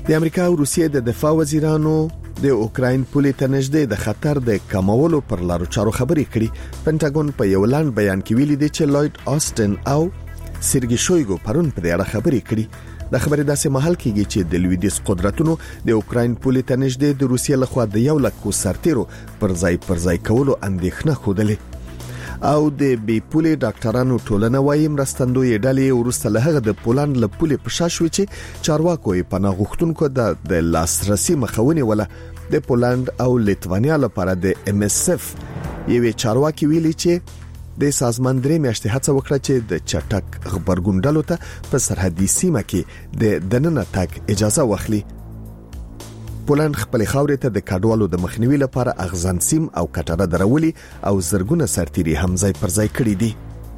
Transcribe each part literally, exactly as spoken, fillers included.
د امریکا او روسیې د دفاع وزیرانو د اوکراین پولې ته نږدې د خطر د کمولو پر لارو چارو خبرې کړي. پنټاګون په یو لاند بیان کې ویلي دی چې لوید آستن او سرګي شویګو پرون په دې اړه خبرې کړي. د خبرې داسې محل کېږي چې د لویدیس قدرتونو د اوکراین پولې ته نږدې د روسیې لخوا د یو لک سرتیرو پر ځای پر ځای کولو اندېښنه خوده او د بي پولې ډاکټرانو ټولنه وايي مرستندوی ډلې ورسته له هغه د پولند له پولې په شاشوي چې چارواکو یې پناه غوښتونکو د لاسرسي مخاوني ولا د پولند او لیتوانیا لپاره د ام اس اف یوه چارواکي ویلي چې د سازمان درې میاشتې هڅه وکړه چې د چټک خبرګون ډلو ته په سرحدي سیمه کې د دننه تګ اجازه واخلي. پولند خپل خاورې ته د کډوالو د مخنیوي لپاره اغزن سیم او کټره درولي او زرګونه سرتیري هم ځای پر ځای کړي دي.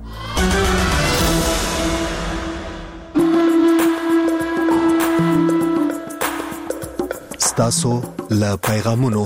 ستاسو له پیغامونو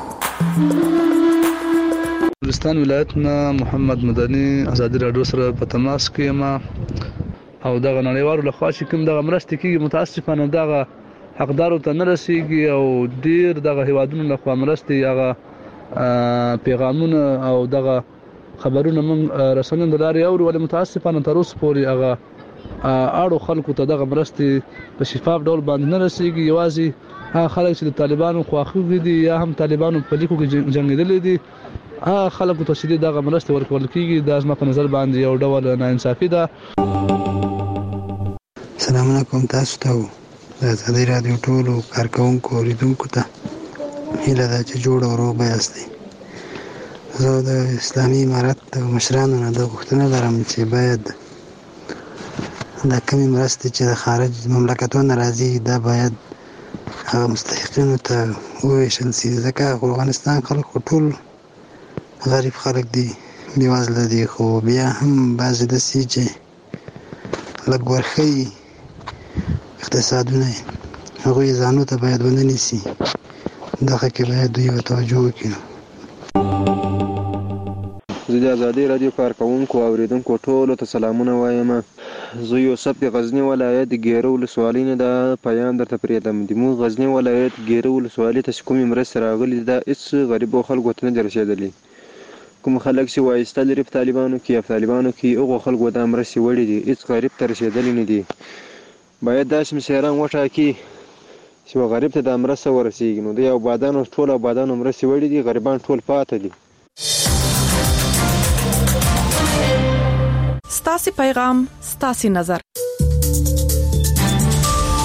بلوچستان ولایتنا محمد مدني آزادي رادیو سره په تماس کې ما او دغه نړیوالو لخوا چې کوم دغه مرستې کیږي متاسفانه دغه حقدارو ته نه رسیږي او ډیر دغه هیوادونو لخوا مرستې هغه پیغامونه او دغه خبرونه من رسنیو د لارې اوري ولې متاسفانه تر اوسه پورې هغه اړو خلکو ته دغه مرستې په شفاف ډول باندې نه رسیږي. یوازې هغه خلک چې د طالبانو خواخوږي دي یا هم طالبانو په لیکو کې جنگیدلي دي هغه خلکو ته چې دغه مرستې ورکول کیږي د ازما په نظر باندې یو ډول ناانصافي ده. السلام علیکم تاسو ته د آزادي رادیو ټولو کارکونکو اوریدونکو ته هیله ده چې جوړ او روغ یاست. زه د اسلامي امارت د مشرانو نه د غوښتنه لرم چې باید دا کمی مرستې چې د خارج مملکتونو راځي دا باید هغه مستحقینو ته وویشل سي ځکه افغانستان خلک ټول غریب خلک دي بېوزله دي خو بیا هم بعضې داسې چې لږ ورښیي اقتصادونه هغوی ځانو ته باید ونه نیسي دغه کې باید دوی توجه وکړي. زه د آزادي رادیو کارکونکو او اوریدونکو ټولو ته سلامونه وایم. زه یوسف د غزنی ولایت ګیرو ولسوالۍ نه د پیام درته پرېږدم. د موږ غزنی ولایت ګیرو ولسوالۍ ته چې کومې مرستې راغلي دا هېڅ غریبو خلکو ته نه دي رسېدلي. کوم خلک چې وایسته لري په طالبانو کې یا په طالبانو کې هغو خلکو دا مرستې وړي دي هېڅ غریب ته رسېدلي نه دي. باید داسې مشران وټاکي چې غریب ته دا مرسته ورسېږي. نو دوی آبادانو ټول آبادانو مرستې وړي دي غریبان ټول پاته دي. ستاسې پیغام ستاسې نظر